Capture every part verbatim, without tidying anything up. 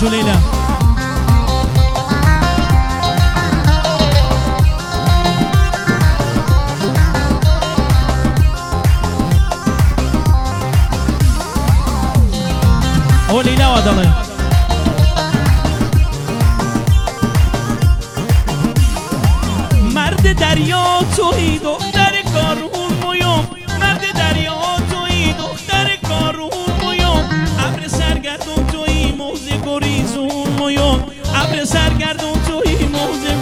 فرات و ليلى او ليلى ودلي مرد دریا توی دختر کارون مویوم مرد دریا توی دختر کارون مویوم ابر سرگردون توی موزه گریزون مویوم ابر سرگردون توی موزه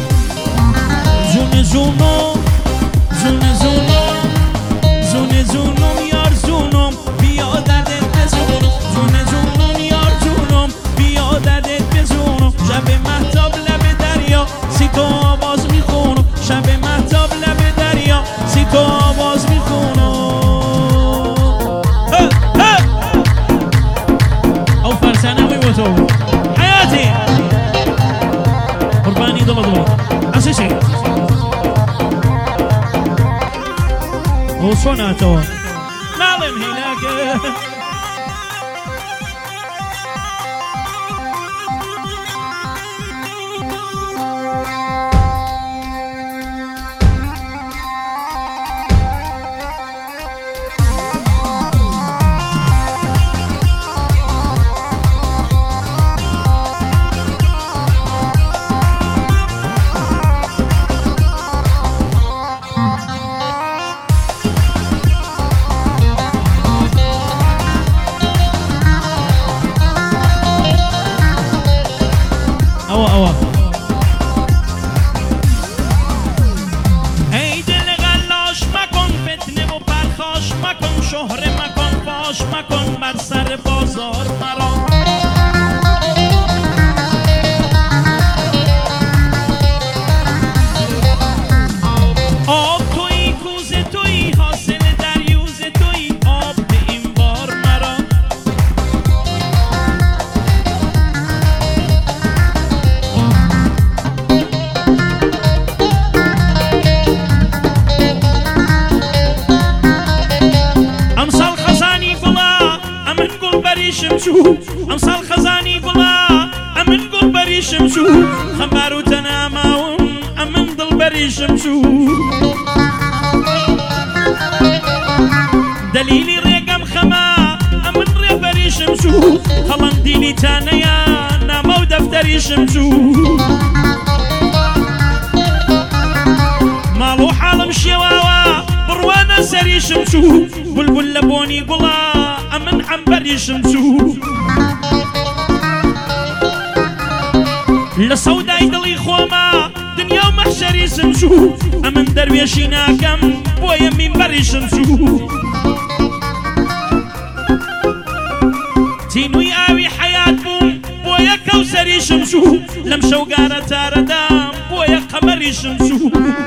زون زونم زون زونم زون زونم یار زونم بیا دردت بزونم زون زونم یار زونم بیا دردت بزونم شب مهتاب لب دریا سی تو آواز میخونم شب مهتاب لب دریا سی تو آواز میخونم او فرسانوی و تو حیاتی قربانی دل دل اسیسی او سوناتو نالم هناك أوا أوا ای دل غلاش مکن فتنه و پرخاش مکن شهره مکن فاش مکن بر سر بازار مرا آب توی کوزه توی حاصل دریوزه توی آب به این بار مرا شمشو امسال خزاني قلا امن قل بري شمشو خمارو تناماوم امن ضل بري شمشو دليلي ريقم خما امن ري بري شمشو خلان ديني تانيا نامو دفتري شمشو مالو حالم شواوا بروانا سري شمشو بلبل لبوني قلا امن عنبري شمشو لصوداي دلي خوما دنيا ومحشري شمشو امن درويشي ناكم بويا من بري شمشو تينوي اوي حياة بوم بويا كوسري شمشو لمشو قارة تاردام بويا قمري شمشو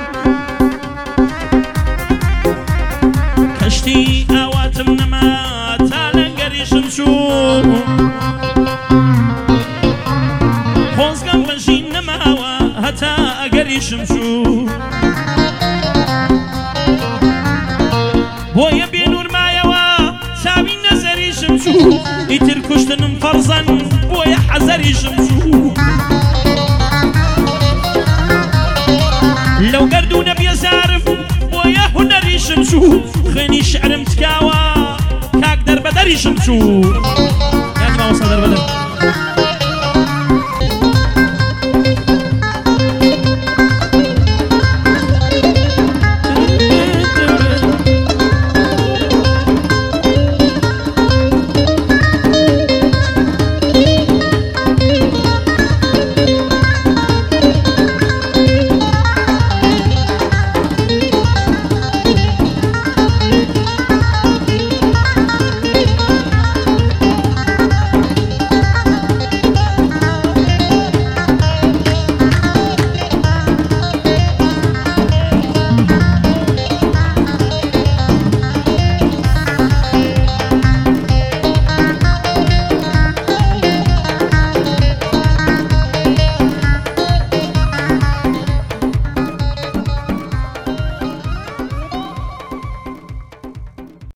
كشتي اواتم نما شمشو خوزقم بنشين نماوا هتا اقري شمشو بويا بينور مايوا ساوي نزري شمشو يتر كشتنم فرزا بويا حزري شمشو لو قردونا بيزارف بويا هنري شمشو خيني شعر متكاوا كاك درب دري شمشو يعني ما وصل درب دري